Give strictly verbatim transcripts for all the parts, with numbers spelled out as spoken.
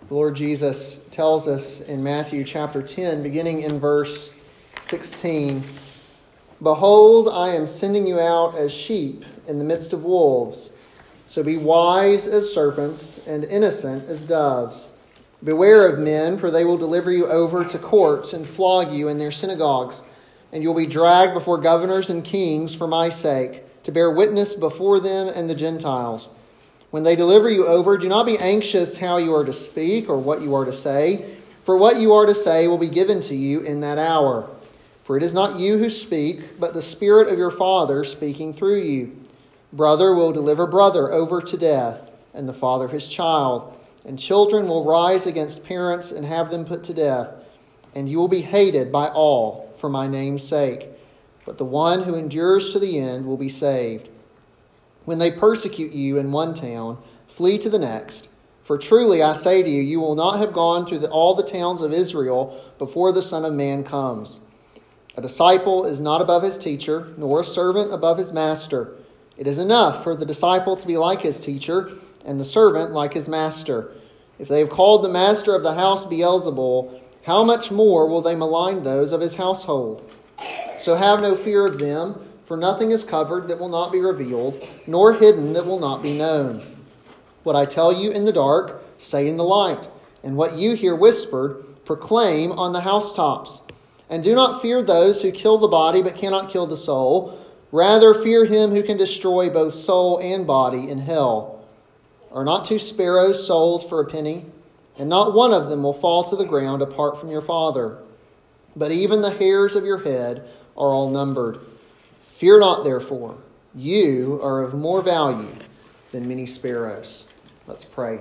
The Lord Jesus tells us in Matthew chapter ten, beginning in verse sixteen, "Behold, I am sending you out as sheep in the midst of wolves. So be wise as serpents and innocent as doves. Beware of men, for they will deliver you over to courts and flog you in their synagogues, and you will be dragged before governors and kings for my sake, to bear witness before them and the Gentiles. When they deliver you over, do not be anxious how you are to speak or what you are to say, for what you are to say will be given to you in that hour. For it is not you who speak, but the Spirit of your Father speaking through you. Brother will deliver brother over to death, and the father his child. And children will rise against parents and have them put to death. And you will be hated by all for my name's sake. But the one who endures to the end will be saved. When they persecute you in one town, flee to the next. For truly I say to you, you will not have gone through the, all the towns of Israel before the Son of Man comes. A disciple is not above his teacher, nor a servant above his master. It is enough for the disciple to be like his teacher, and the servant like his master. If they have called the master of the house Beelzebul, how much more will they malign those of his household? So have no fear of them, for nothing is covered that will not be revealed, nor hidden that will not be known. What I tell you in the dark, say in the light, and what you hear whispered, proclaim on the housetops. And do not fear those who kill the body but cannot kill the soul. Rather fear him who can destroy both soul and body in hell. Are not two sparrows sold for a penny? And not one of them will fall to the ground apart from your Father. But even the hairs of your head are all numbered. Fear not, therefore. You are of more value than many sparrows." Let's pray.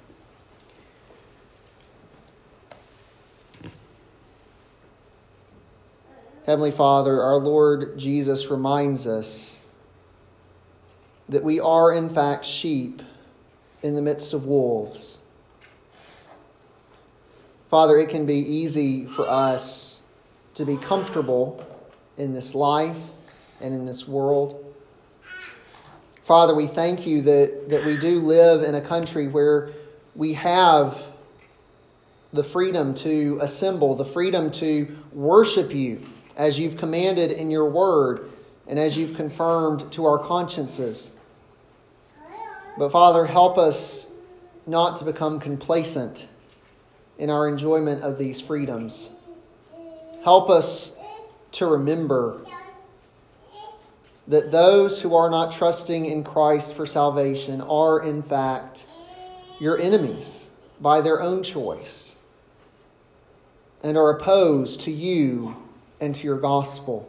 Heavenly Father, our Lord Jesus reminds us that we are in fact sheep in the midst of wolves. Father, it can be easy for us to be comfortable in this life and in this world. Father, we thank you that, that we do live in a country where we have the freedom to assemble, the freedom to worship you as you've commanded in your word and as you've confirmed to our consciences. But Father, help us not to become complacent in our enjoyment of these freedoms. Help us to remember that those who are not trusting in Christ for salvation are in fact your enemies by their own choice and are opposed to you and to your gospel.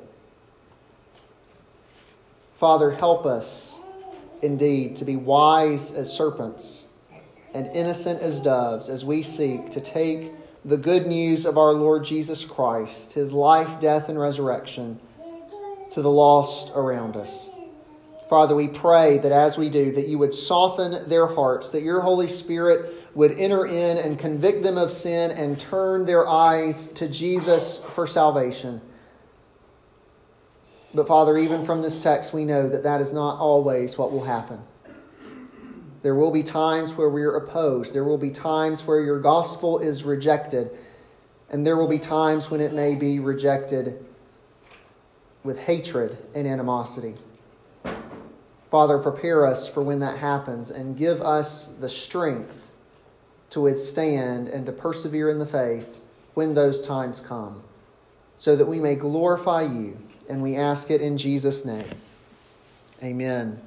Father, help us indeed to be wise as serpents and innocent as doves as we seek to take the good news of our Lord Jesus Christ, his life, death, and resurrection, to the lost around us. Father, we pray that as we do, that you would soften their hearts, that your Holy Spirit would enter in and convict them of sin and turn their eyes to Jesus for salvation. But Father, even from this text, we know that that is not always what will happen. There will be times where we are opposed. There will be times where your gospel is rejected. And there will be times when it may be rejected with hatred and animosity. Father, prepare us for when that happens and give us the strength to withstand and to persevere in the faith when those times come, so that we may glorify you. And we ask it in Jesus' name. Amen.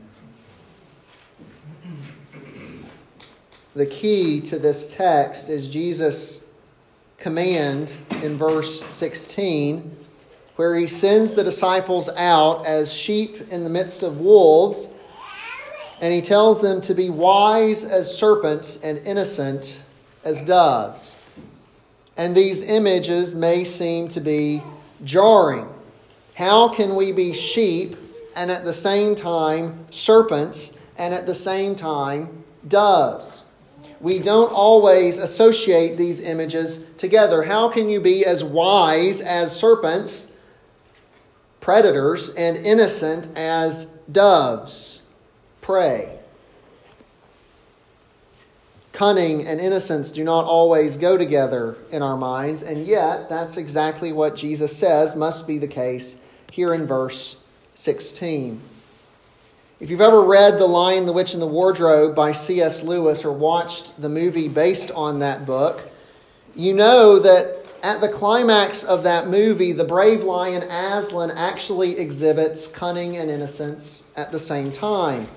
The key to this text is Jesus' command in verse sixteen, where he sends the disciples out as sheep in the midst of wolves, and he tells them to be wise as serpents and innocent as doves. And these images may seem to be jarring. How can we be sheep and at the same time serpents and at the same time doves? We don't always associate these images together. How can you be as wise as serpents, predators, and innocent as doves? Pray. Cunning and innocence do not always go together in our minds, and yet that's exactly what Jesus says must be the case here in verse sixteen. If you've ever read The Lion, the Witch, and the Wardrobe by C S Lewis or watched the movie based on that book, you know that at the climax of that movie, the brave lion Aslan actually exhibits cunning and innocence at the same time.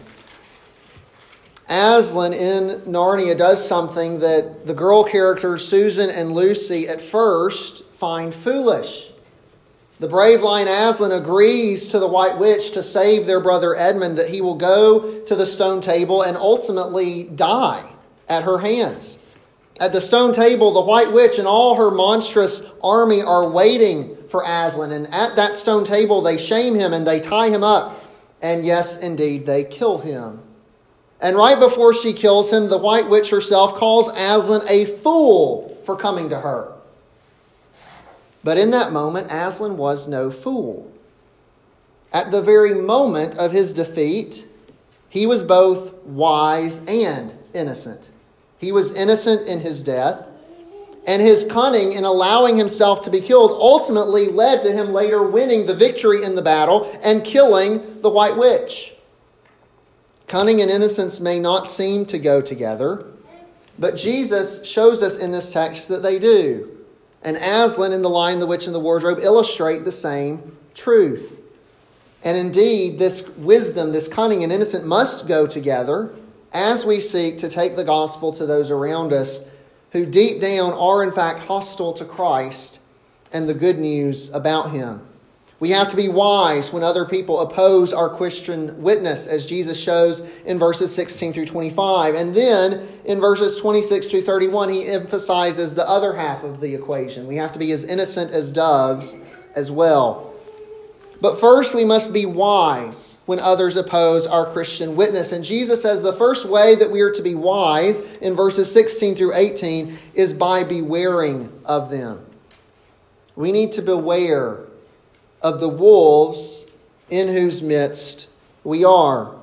Aslan in Narnia does something that the girl characters Susan and Lucy at first find foolish. The brave lion Aslan agrees to the White Witch to save their brother Edmund, that he will go to the stone table and ultimately die at her hands. At the stone table, the White Witch and all her monstrous army are waiting for Aslan. And at that stone table, they shame him and they tie him up. And yes, indeed, they kill him. And right before she kills him, the White Witch herself calls Aslan a fool for coming to her. But in that moment, Aslan was no fool. At the very moment of his defeat, he was both wise and innocent. He was innocent in his death, and his cunning in allowing himself to be killed ultimately led to him later winning the victory in the battle and killing the White Witch. Cunning and innocence may not seem to go together, but Jesus shows us in this text that they do. And Aslan in The Lion, the Witch, and the Wardrobe illustrate the same truth. And indeed, this wisdom, this cunning and innocence must go together as we seek to take the gospel to those around us who deep down are in fact hostile to Christ and the good news about him. We have to be wise when other people oppose our Christian witness, as Jesus shows in verses sixteen through twenty-five. And then in verses twenty-six through thirty-one, he emphasizes the other half of the equation. We have to be as innocent as doves as well. But first, we must be wise when others oppose our Christian witness. And Jesus says the first way that we are to be wise in verses sixteen through eighteen is by bewaring of them. We need to beware of the wolves in whose midst we are.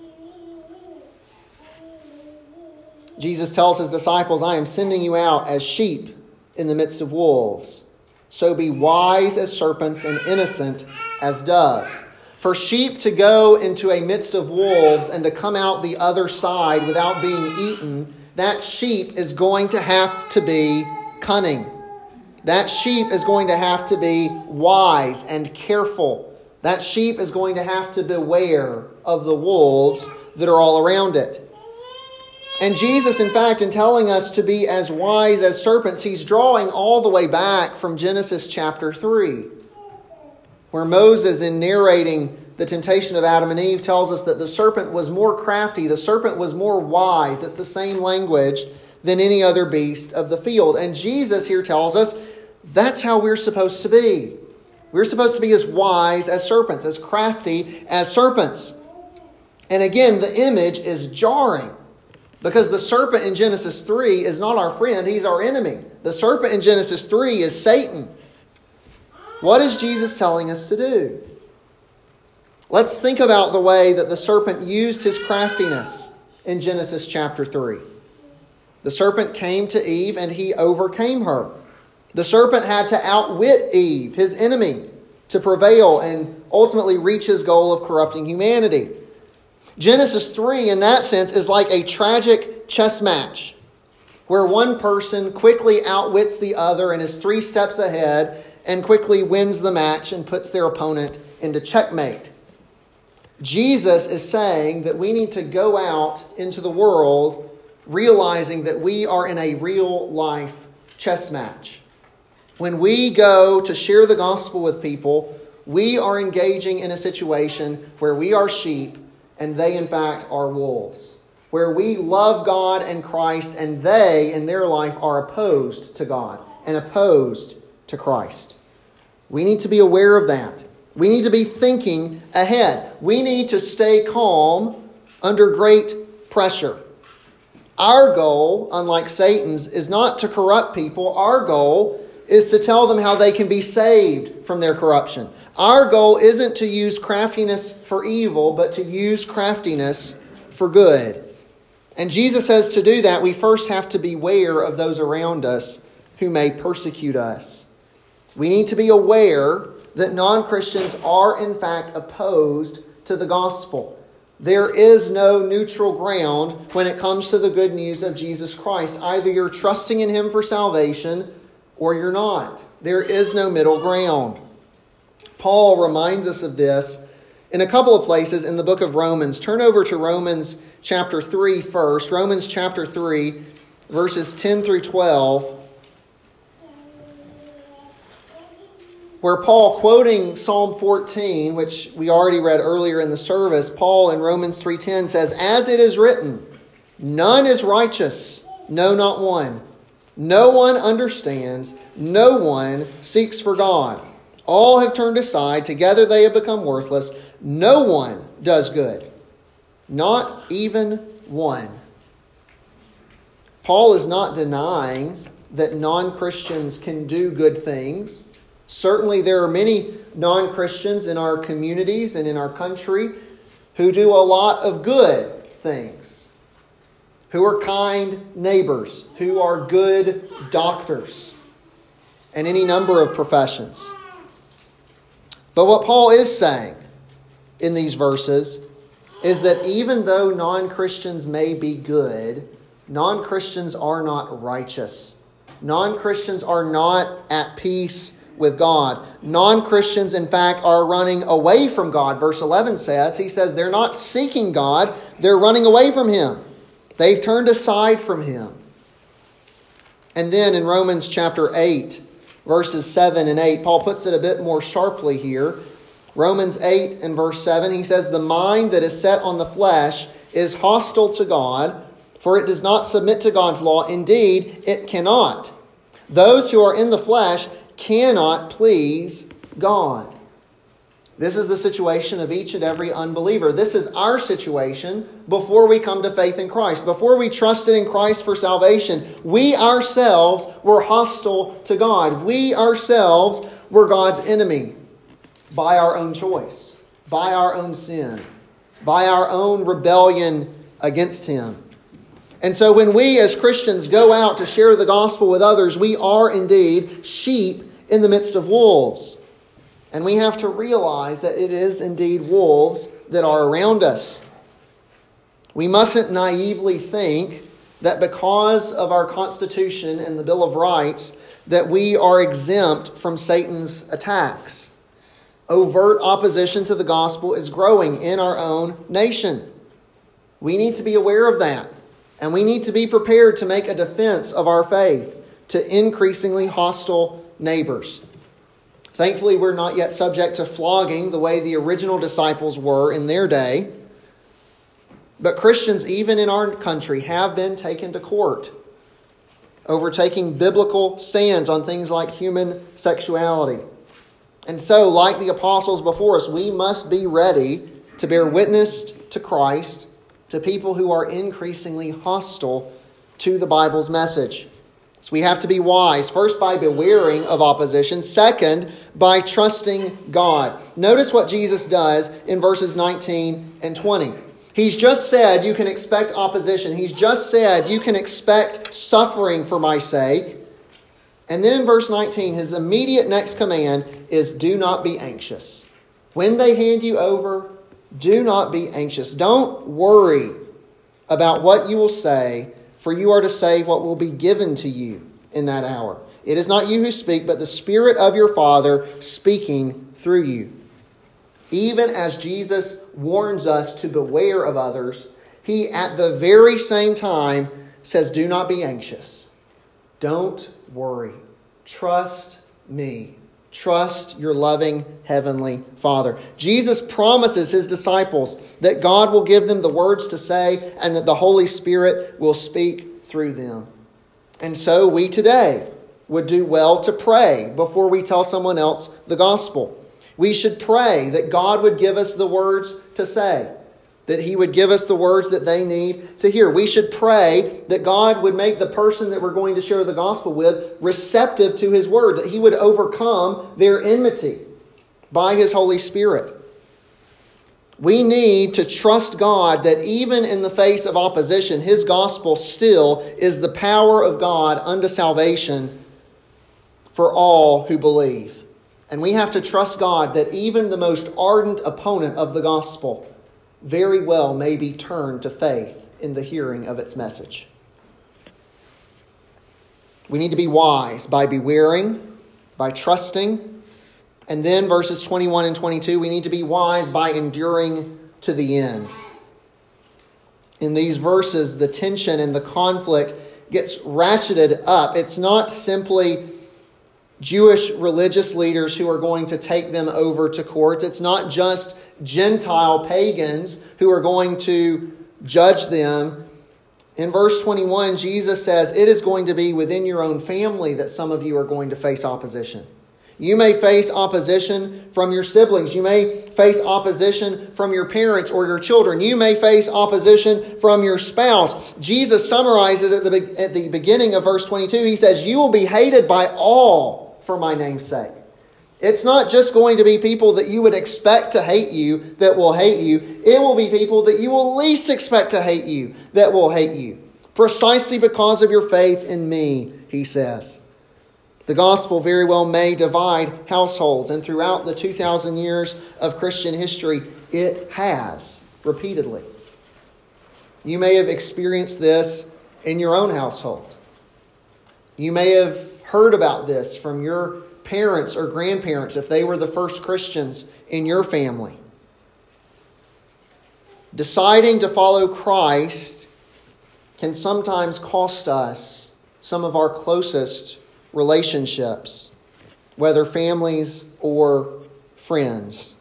Jesus tells his disciples, I am sending you out as sheep in the midst of wolves. So be wise as serpents and innocent as doves. For sheep to go into a midst of wolves and to come out the other side without being eaten, that sheep is going to have to be cunning. That sheep is going to have to be wise and careful. That sheep is going to have to beware of the wolves that are all around it. And Jesus, in fact, in telling us to be as wise as serpents, he's drawing all the way back from Genesis chapter three, where Moses, in narrating the temptation of Adam and Eve, tells us that the serpent was more crafty, the serpent was more wise. That's the same language than any other beast of the field. And Jesus here tells us that's how we're supposed to be. We're supposed to be as wise as serpents, as crafty as serpents. And again, the image is jarring, because the serpent in Genesis three is not our friend, he's our enemy. The serpent in Genesis three is Satan. What is Jesus telling us to do? Let's think about the way that the serpent used his craftiness in Genesis chapter three. The serpent came to Eve and he overcame her. The serpent had to outwit Eve, his enemy, to prevail and ultimately reach his goal of corrupting humanity. Genesis three, in that sense, is like a tragic chess match where one person quickly outwits the other and is three steps ahead and quickly wins the match and puts their opponent into checkmate. Jesus is saying that we need to go out into the world realizing that we are in a real life chess match. When we go to share the gospel with people, we are engaging in a situation where we are sheep and they, in fact, are wolves. Where we love God and Christ and they, in their life, are opposed to God and opposed to Christ. We need to be aware of that. We need to be thinking ahead. We need to stay calm under great pressure. Our goal, unlike Satan's, is not to corrupt people. Our goal is to tell them how they can be saved from their corruption. Our goal isn't to use craftiness for evil, but to use craftiness for good. And Jesus says to do that, we first have to beware of those around us who may persecute us. We need to be aware that non-Christians are in fact opposed to the gospel. There is no neutral ground when it comes to the good news of Jesus Christ. Either you're trusting in Him for salvation or you're not. There is no middle ground. Paul reminds us of this in a couple of places in the book of Romans. Turn over to Romans chapter three first. Romans chapter three, verses ten through twelve. Where Paul, quoting Psalm fourteen, which we already read earlier in the service, Paul in Romans three ten says, "As it is written, none is righteous, no, not one. No one understands, no one seeks for God. All have turned aside, together they have become worthless. No one does good, not even one." Paul is not denying that non-Christians can do good things. Certainly there are many non-Christians in our communities and in our country who do a lot of good things, who are kind neighbors, who are good doctors, and any number of professions. But what Paul is saying in these verses is that even though non-Christians may be good, non-Christians are not righteous. Non-Christians are not at peace with God. Non-Christians, in fact, are running away from God. Verse eleven says, he says they're not seeking God, they're running away from Him. They've turned aside from Him. And then in Romans chapter eight, verses seven and eight, Paul puts it a bit more sharply here. Romans eight and verse seven, he says, "The mind that is set on the flesh is hostile to God, for it does not submit to God's law. Indeed, it cannot. Those who are in the flesh cannot please God." This is the situation of each and every unbeliever. This is our situation before we come to faith in Christ. Before we trusted in Christ for salvation, we ourselves were hostile to God. We ourselves were God's enemy by our own choice, by our own sin, by our own rebellion against Him. And so when we as Christians go out to share the gospel with others, we are indeed sheep in the midst of wolves. And we have to realize that it is indeed wolves that are around us. We mustn't naively think that because of our Constitution and the Bill of Rights that we are exempt from Satan's attacks. Overt opposition to the gospel is growing in our own nation. We need to be aware of that. And we need to be prepared to make a defense of our faith to increasingly hostile neighbors. Thankfully, we're not yet subject to flogging the way the original disciples were in their day. But Christians, even in our country, have been taken to court over taking biblical stands on things like human sexuality. And so, like the apostles before us, we must be ready to bear witness to Christ to people who are increasingly hostile to the Bible's message. So we have to be wise, first by bewaring of opposition, second by trusting God. Notice what Jesus does in verses nineteen and twenty. He's just said you can expect opposition. He's just said you can expect suffering for my sake. And then in verse nineteen, his immediate next command is do not be anxious. When they hand you over, do not be anxious. Don't worry about what you will say, for you are to say what will be given to you in that hour. It is not you who speak, but the Spirit of your Father speaking through you. Even as Jesus warns us to beware of others, He at the very same time says, do not be anxious. Don't worry. Trust me. Trust your loving Heavenly Father. Jesus promises His disciples that God will give them the words to say and that the Holy Spirit will speak through them. And so we today would do well to pray before we tell someone else the gospel. We should pray that God would give us the words to say, that He would give us the words that they need to hear. We should pray that God would make the person that we're going to share the gospel with receptive to His word, that He would overcome their enmity by His Holy Spirit. We need to trust God that even in the face of opposition, His gospel still is the power of God unto salvation for all who believe. And we have to trust God that even the most ardent opponent of the gospel very well may be turned to faith in the hearing of its message. We need to be wise by bewaring, by trusting. And then verses twenty-one and twenty-two, we need to be wise by enduring to the end. In these verses, the tension and the conflict gets ratcheted up. It's not simply Jewish religious leaders who are going to take them over to court. It's not just Gentile pagans who are going to judge them. In verse twenty-one, Jesus says, it is going to be within your own family that some of you are going to face opposition. You may face opposition from your siblings. You may face opposition from your parents or your children. You may face opposition from your spouse. Jesus summarizes at the, at the beginning of verse twenty-two. He says, you will be hated by all for my name's sake. It's not just going to be people that you would expect to hate you that will hate you. It will be people that you will least expect to hate you that will hate you. Precisely because of your faith in me, he says. The gospel very well may divide households, and throughout the two thousand years of Christian history, it has repeatedly. You may have experienced this in your own household. You may have heard about this from your parents or grandparents if they were the first Christians in your family. Deciding to follow Christ can sometimes cost us some of our closest relationships, whether families or friends.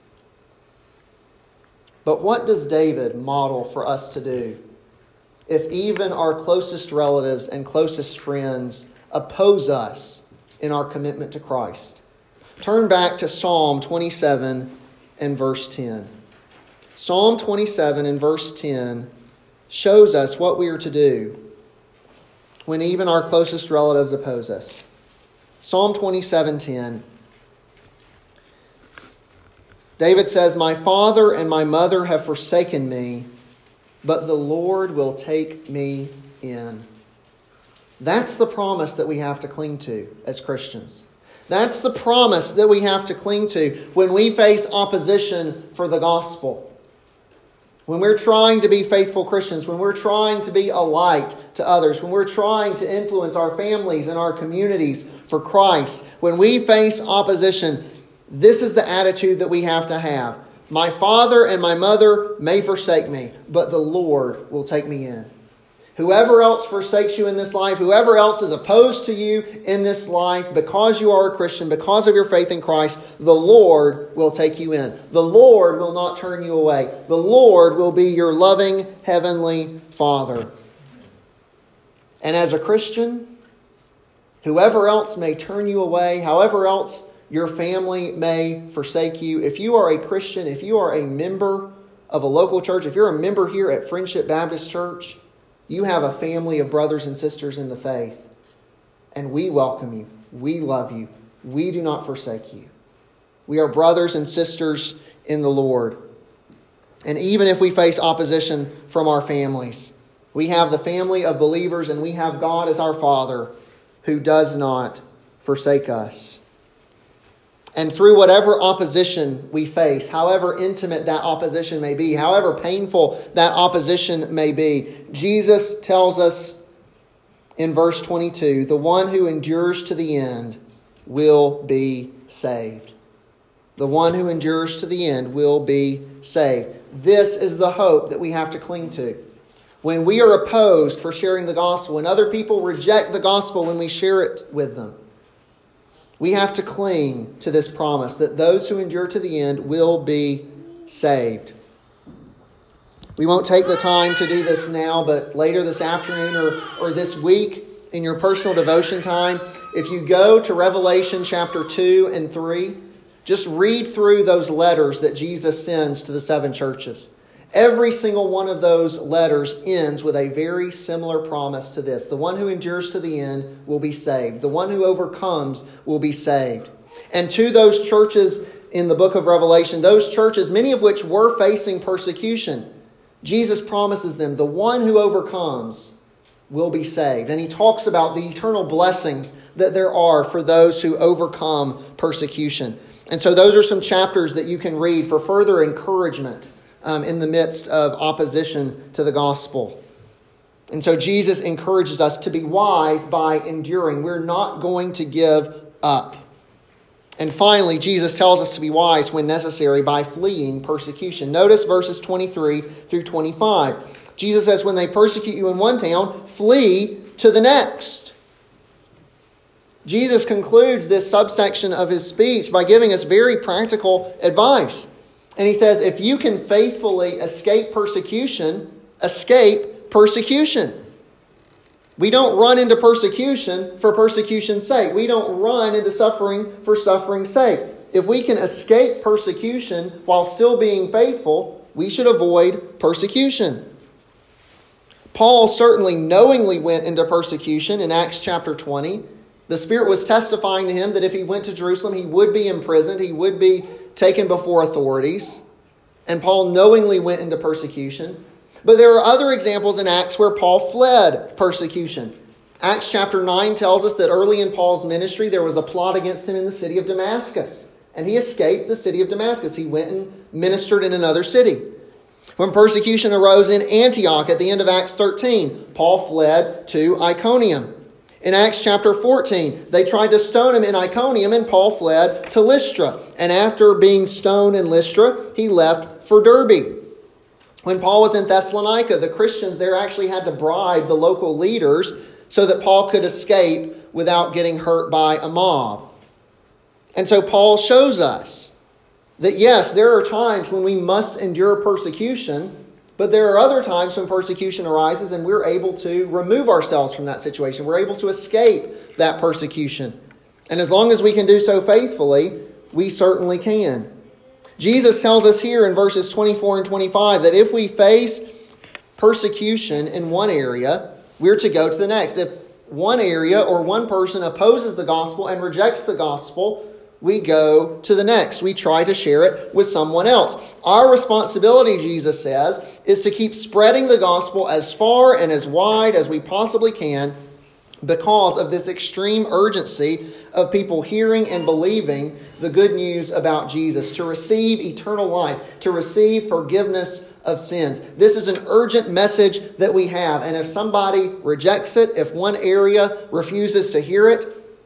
But what does David model for us to do if even our closest relatives and closest friends oppose us in our commitment to Christ? Turn back to Psalm twenty-seven and verse ten. Psalm twenty-seven and verse ten shows us what we are to do when even our closest relatives oppose us. Psalm twenty-seven ten. David says, my father and my mother have forsaken me, but the Lord will take me in. That's the promise that we have to cling to as Christians. That's the promise that we have to cling to when we face opposition for the gospel. When we're trying to be faithful Christians, when we're trying to be a light to others, when we're trying to influence our families and our communities for Christ, when we face opposition, this is the attitude that we have to have. My father and my mother may forsake me, but the Lord will take me in. Whoever else forsakes you in this life, whoever else is opposed to you in this life, because you are a Christian, because of your faith in Christ, the Lord will take you in. The Lord will not turn you away. The Lord will be your loving heavenly Father. And as a Christian, whoever else may turn you away, however else your family may forsake you, if you are a Christian, if you are a member of a local church, if you're a member here at Friendship Baptist Church, you have a family of brothers and sisters in the faith. And we welcome you. We love you. We do not forsake you. We are brothers and sisters in the Lord. And even if we face opposition from our families, we have the family of believers and we have God as our Father who does not forsake us. And through whatever opposition we face, however intimate that opposition may be, however painful that opposition may be, Jesus tells us in verse twenty-two, the one who endures to the end will be saved. The one who endures to the end will be saved. This is the hope that we have to cling to. When we are opposed for sharing the gospel, when other people reject the gospel when we share it with them, we have to cling to this promise that those who endure to the end will be saved. We won't take the time to do this now, but later this afternoon or, or this week in your personal devotion time, if you go to Revelation chapter two and three, just read through those letters that Jesus sends to the seven churches. Every single one of those letters ends with a very similar promise to this. The one who endures to the end will be saved. The one who overcomes will be saved. And to those churches in the book of Revelation, those churches, many of which were facing persecution, Jesus promises them the one who overcomes will be saved. And he talks about the eternal blessings that there are for those who overcome persecution. And so those are some chapters that you can read for further encouragement um, in the midst of opposition to the gospel. And so Jesus encourages us to be wise by enduring. We're not going to give up. And finally, Jesus tells us to be wise when necessary by fleeing persecution. Notice verses twenty-three through twenty-five. Jesus says, when they persecute you in one town, flee to the next. Jesus concludes this subsection of his speech by giving us very practical advice. And he says, if you can faithfully escape persecution, escape persecution. We don't run into persecution for persecution's sake. We don't run into suffering for suffering's sake. If we can escape persecution while still being faithful, we should avoid persecution. Paul certainly knowingly went into persecution in Acts chapter twenty. The Spirit was testifying to him that if he went to Jerusalem, he would be imprisoned, he would be taken before authorities. And Paul knowingly went into persecution. But there are other examples in Acts where Paul fled persecution. Acts chapter nine tells us that early in Paul's ministry, there was a plot against him in the city of Damascus. And he escaped the city of Damascus. He went and ministered in another city. When persecution arose in Antioch at the end of Acts thirteen, Paul fled to Iconium. In Acts chapter fourteen, they tried to stone him in Iconium, and Paul fled to Lystra. And after being stoned in Lystra, he left for Derbe. When Paul was in Thessalonica, the Christians there actually had to bribe the local leaders so that Paul could escape without getting hurt by a mob. And so Paul shows us that yes, there are times when we must endure persecution, but there are other times when persecution arises and we're able to remove ourselves from that situation. We're able to escape that persecution. And as long as we can do so faithfully, we certainly can. Jesus tells us here in verses twenty-four and twenty-five that if we face persecution in one area, we're to go to the next. If one area or one person opposes the gospel and rejects the gospel, we go to the next. We try to share it with someone else. Our responsibility, Jesus says, is to keep spreading the gospel as far and as wide as we possibly can because of this extreme urgency of people hearing and believing the good news about Jesus, to receive eternal life, to receive forgiveness of sins. This is an urgent message that we have. And if somebody rejects it, if one area refuses to hear it,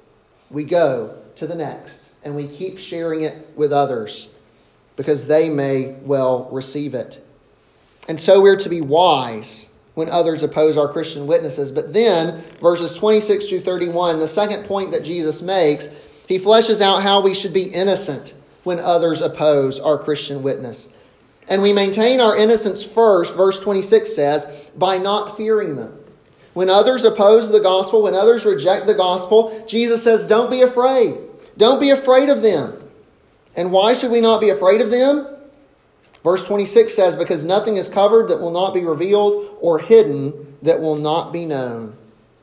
we go to the next. And we keep sharing it with others because they may well receive it. And so we're to be wise when others oppose our Christian witnesses. But then, verses twenty-six through thirty-one, the second point that Jesus makes, he fleshes out how we should be innocent when others oppose our Christian witness. And we maintain our innocence first, verse twenty-six says, by not fearing them. When others oppose the gospel, when others reject the gospel, Jesus says, don't be afraid. Don't be afraid of them. And why should we not be afraid of them? Verse twenty-six says, because nothing is covered that will not be revealed, or hidden that will not be known.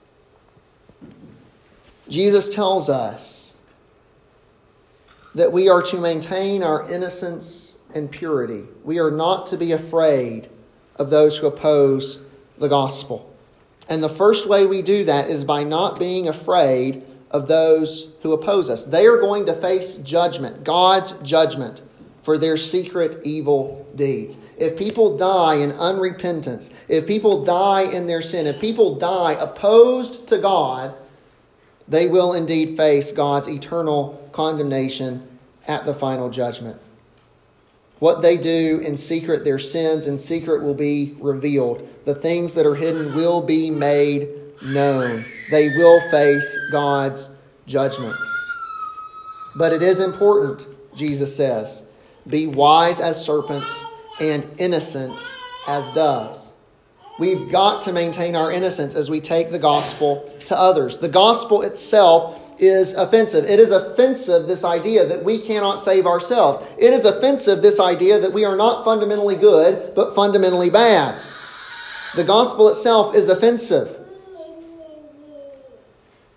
Jesus tells us that we are to maintain our innocence and purity. We are not to be afraid of those who oppose the gospel. And the first way we do that is by not being afraid of those who oppose us. They are going to face judgment, God's judgment, for their secret evil deeds. If people die in unrepentance, if people die in their sin, if people die opposed to God, they will indeed face God's eternal condemnation at the final judgment. What they do in secret, their sins in secret, will be revealed. The things that are hidden will be made known. They will face God's judgment. But it is important, Jesus says, be wise as serpents and innocent as doves. We've got to maintain our innocence as we take the gospel to others. The gospel itself is offensive. It is offensive, this idea that we cannot save ourselves. It is offensive, this idea that we are not fundamentally good, but fundamentally bad. The gospel itself is offensive.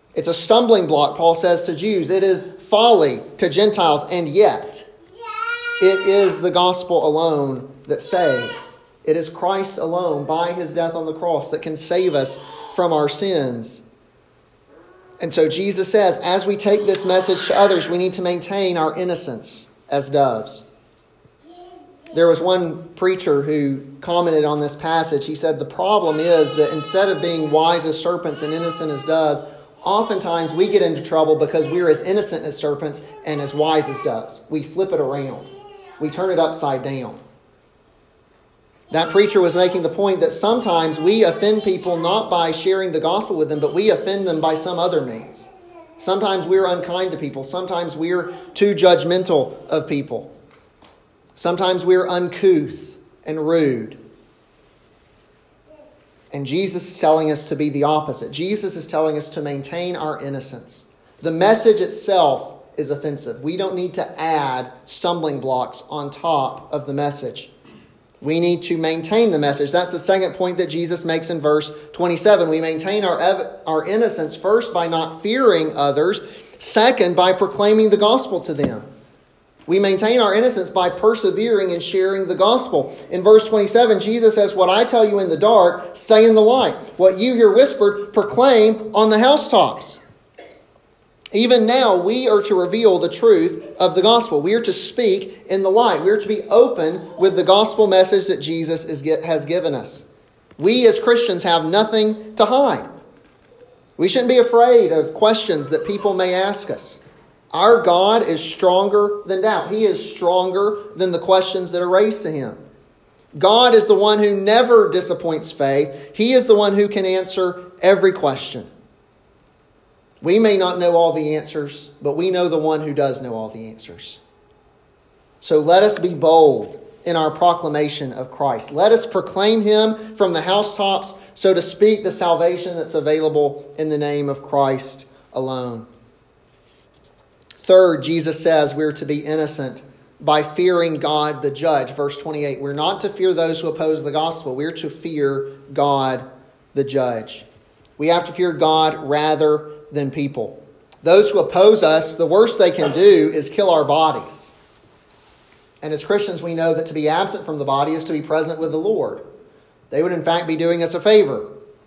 It's a stumbling block, Paul says to Jews. It is folly to Gentiles, and yet it is the gospel alone that saves. It is Christ alone, by his death on the cross, that can save us from our sins. And so Jesus says, as we take this message to others, we need to maintain our innocence as doves. There was one preacher who commented on this passage. He said, the problem is that instead of being wise as serpents and innocent as doves, oftentimes we get into trouble because we're as innocent as serpents and as wise as doves. We flip it around. We turn it upside down. That preacher was making the point that sometimes we offend people not by sharing the gospel with them, but we offend them by some other means. Sometimes we're unkind to people. Sometimes we're too judgmental of people. Sometimes we're uncouth and rude. And Jesus is telling us to be the opposite. Jesus is telling us to maintain our innocence. The message itself is offensive. We don't need to add stumbling blocks on top of the message. We need to maintain the message. That's the second point that Jesus makes in verse twenty-seven. We maintain our, our innocence first by not fearing others. Second, by proclaiming the gospel to them. We maintain our innocence by persevering and sharing the gospel. In verse twenty-seven, Jesus says, what I tell you in the dark, say in the light. What you hear whispered, proclaim on the housetops. Even now, we are to reveal the truth of the gospel. We are to speak in the light. We are to be open with the gospel message that Jesus is, has given us. We as Christians have nothing to hide. We shouldn't be afraid of questions that people may ask us. Our God is stronger than doubt. He is stronger than the questions that are raised to him. God is the one who never disappoints faith. He is the one who can answer every question. We may not know all the answers, but we know the one who does know all the answers. So let us be bold in our proclamation of Christ. Let us proclaim him from the housetops, so to speak, the salvation that's available in the name of Christ alone. Third, Jesus says we're to be innocent by fearing God the judge. Verse twenty-eight, we're not to fear those who oppose the gospel. We're to fear God the judge. We have to fear God rather than people. Those who oppose us, the worst they can do is kill our bodies. And as Christians, we know that to be absent from the body is to be present with the Lord. They would in fact be doing us a favor.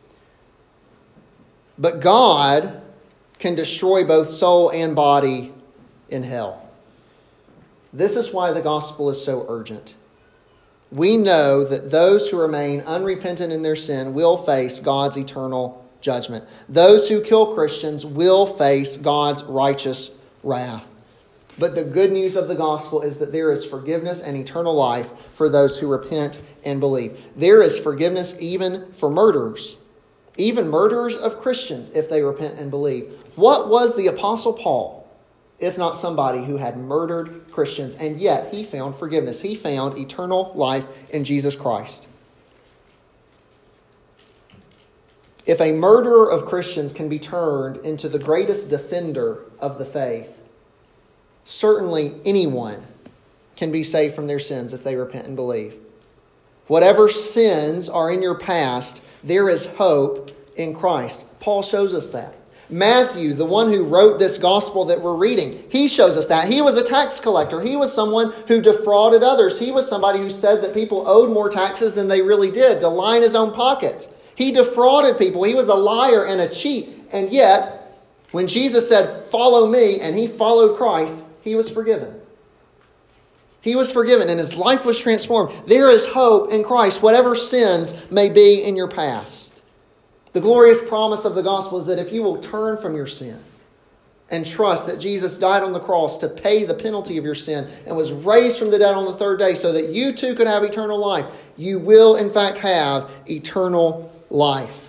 But God can destroy both soul and body in hell. This is why the gospel is so urgent. We know that those who remain unrepentant in their sin will face God's eternal judgment. Those who kill Christians will face God's righteous wrath. But the good news of the gospel is that there is forgiveness and eternal life for those who repent and believe. There is forgiveness even for murderers, even murderers of Christians if they repent and believe. What was the Apostle Paul, if not somebody who had murdered Christians, and yet he found forgiveness? He found eternal life in Jesus Christ. If a murderer of Christians can be turned into the greatest defender of the faith, certainly anyone can be saved from their sins if they repent and believe. Whatever sins are in your past, there is hope in Christ. Paul shows us that. Matthew, the one who wrote this gospel that we're reading, he shows us that. He was a tax collector. He was someone who defrauded others. He was somebody who said that people owed more taxes than they really did to line his own pockets. He defrauded people. He was a liar and a cheat. And yet, when Jesus said, follow me, and he followed Christ, he was forgiven. He was forgiven and his life was transformed. There is hope in Christ, whatever sins may be in your past. The glorious promise of the gospel is that if you will turn from your sin and trust that Jesus died on the cross to pay the penalty of your sin and was raised from the dead on the third day so that you too could have eternal life, you will in fact have eternal life.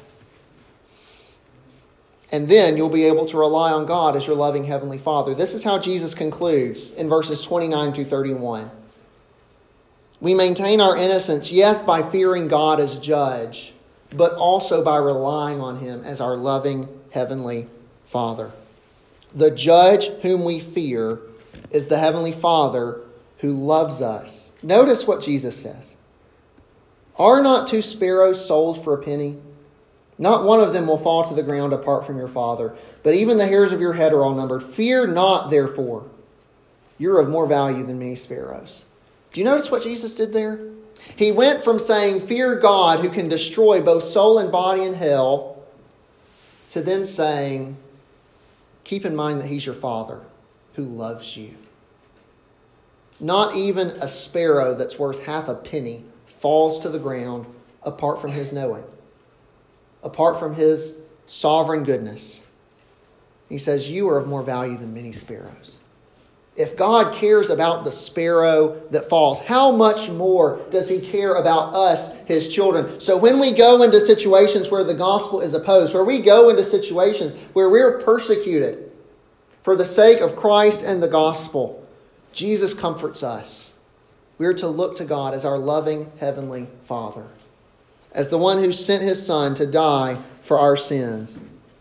And then you'll be able to rely on God as your loving Heavenly Father. This is how Jesus concludes in verses twenty-nine to thirty-one. We maintain our innocence, yes, by fearing God as judge, but also by relying on him as our loving Heavenly Father. The judge whom we fear is the Heavenly Father who loves us. Notice what Jesus says. Are not two sparrows sold for a penny? Not one of them will fall to the ground apart from your Father. But even the hairs of your head are all numbered. Fear not, therefore. You're of more value than many sparrows. Do you notice what Jesus did there? He went from saying, fear God who can destroy both soul and body in hell, to then saying, keep in mind that He's your Father who loves you. Not even a sparrow that's worth half a penny falls to the ground apart from His knowing, apart from His sovereign goodness. He says, you are of more value than many sparrows. If God cares about the sparrow that falls, how much more does He care about us, His children? So when we go into situations where the gospel is opposed, where we go into situations where we're persecuted for the sake of Christ and the gospel, Jesus comforts us. We're to look to God as our loving Heavenly Father, as the one who sent His Son to die for our sins.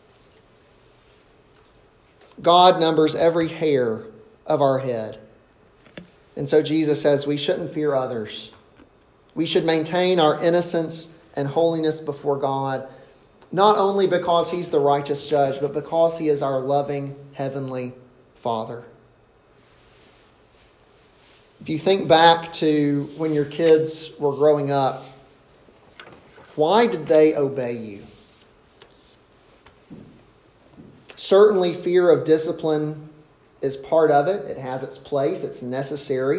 God numbers every hair of our head. And so Jesus says we shouldn't fear others. We should maintain our innocence and holiness before God, not only because He's the righteous judge, but because He is our loving Heavenly Father. If you think back to when your kids were growing up, why did they obey you? Certainly fear of discipline is part of it. It has its place. It's necessary.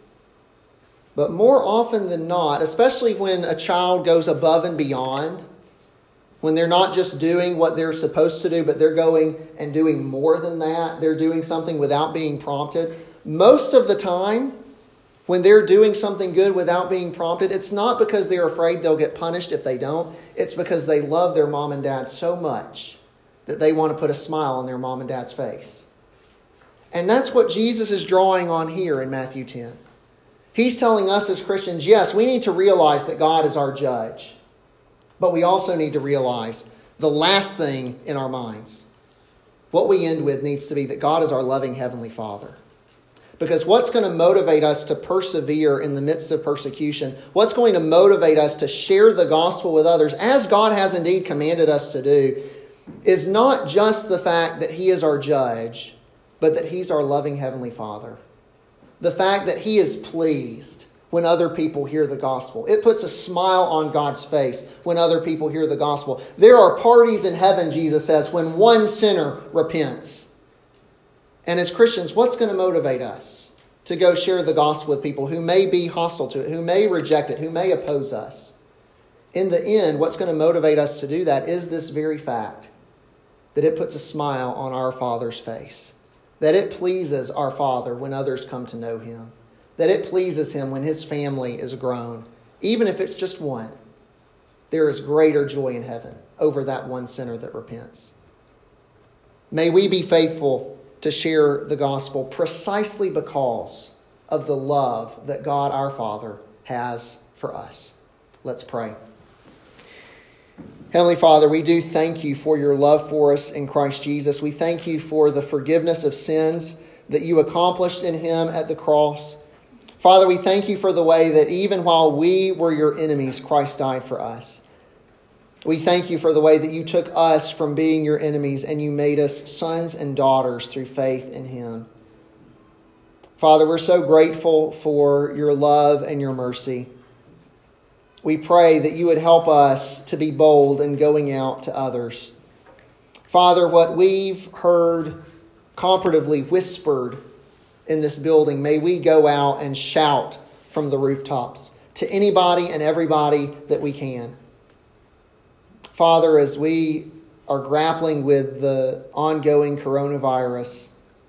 But more often than not, especially when a child goes above and beyond, when they're not just doing what they're supposed to do, but they're going and doing more than that, they're doing something without being prompted. Most of the time, when they're doing something good without being prompted, it's not because they're afraid they'll get punished if they don't. It's because they love their mom and dad so much that they want to put a smile on their mom and dad's face. And that's what Jesus is drawing on here in Matthew ten. He's telling us as Christians, yes, we need to realize that God is our judge. But we also need to realize the last thing in our minds. What we end with needs to be that God is our loving Heavenly Father. Because what's going to motivate us to persevere in the midst of persecution, what's going to motivate us to share the gospel with others, as God has indeed commanded us to do, is not just the fact that He is our judge, but that He's our loving Heavenly Father. The fact that He is pleased when other people hear the gospel. It puts a smile on God's face when other people hear the gospel. There are parties in heaven, Jesus says, when one sinner repents. And as Christians, what's going to motivate us to go share the gospel with people who may be hostile to it, who may reject it, who may oppose us? In the end, what's going to motivate us to do that is this very fact, that it puts a smile on our Father's face, that it pleases our Father when others come to know Him, that it pleases Him when His family is grown, even if it's just one. There is greater joy in heaven over that one sinner that repents. May we be faithful to share the gospel precisely because of the love that God our Father has for us. Let's pray. Heavenly Father, we do thank You for Your love for us in Christ Jesus. We thank You for the forgiveness of sins that You accomplished in Him at the cross. Father, we thank You for the way that even while we were Your enemies, Christ died for us. We thank You for the way that You took us from being Your enemies and You made us sons and daughters through faith in Him. Father, we're so grateful for Your love and Your mercy. We pray that You would help us to be bold in going out to others. Father, what we've heard comparatively whispered in this building, may we go out and shout from the rooftops to anybody and everybody that we can. Father, as we are grappling with the ongoing coronavirus,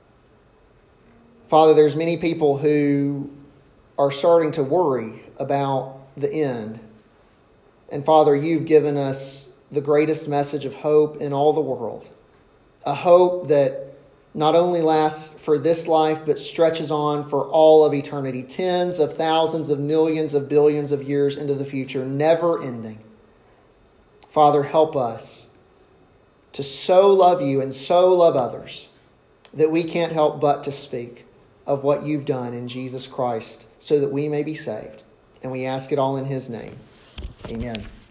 Father, there's many people who are starting to worry about the end. And Father, You've given us the greatest message of hope in all the world. A hope that not only lasts for this life, but stretches on for all of eternity. Tens of thousands of millions of billions of years into the future, never ending. Father, help us to so love You and so love others that we can't help but to speak of what You've done in Jesus Christ so that we may be saved. And we ask it all in His name. Amen.